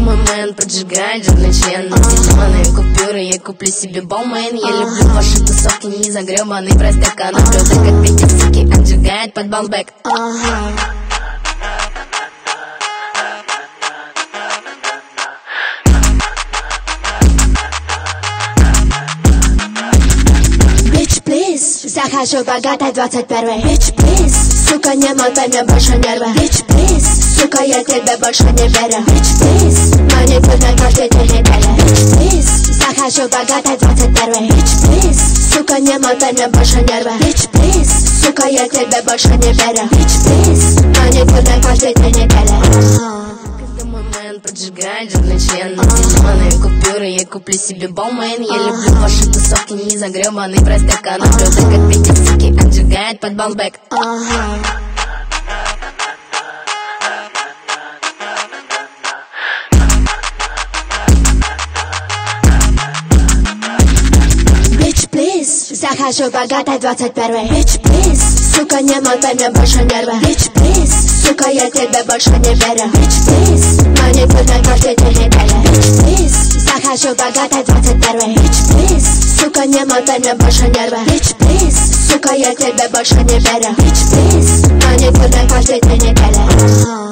мой мэн поджигает жирный член. Зеленые купюры, я куплю себе Баумэн. Я люблю ваши тусовки, не загребанный простакан. Блюдо, как ветер, суки, отжигает под бамбэк. Захожу богатой 21-й. Bitch, please. Сука, не мотай мне больше нервы. Bitch, please. Сука, я тебе больше не верю. Bitch, please. Маникюр на каждый день недели. Bitch, please. Захожу богатой 21-й. Bitch, please. Сука, не мотай мне больше нервы. Bitch, please. Сука, я тебе больше не верю. Bitch, please. Маникюр на каждый день недели. Поджигает жирный член. Зеленые купюры, я куплю себе Баумэн. Я люблю ваши тусовки, не загребанный простакан. Блюдо, как ветер, суки, отжигает под бамбэк. Bitch, please. Захожу богатой 21-й. Bitch, please. Сука, не мотай мне больше нервы. Bitch, please. Сука, я тебе больше не верю. Bitch, please. Маникюр на каждый день недели. Bitch, please. Захожу богатой 21-й. Bitch, please. Сука, не мотай мне больше нервы. Bitch, please. Сука, я тебе больше не верю. Bitch, please. Маникюр на каждый день недели.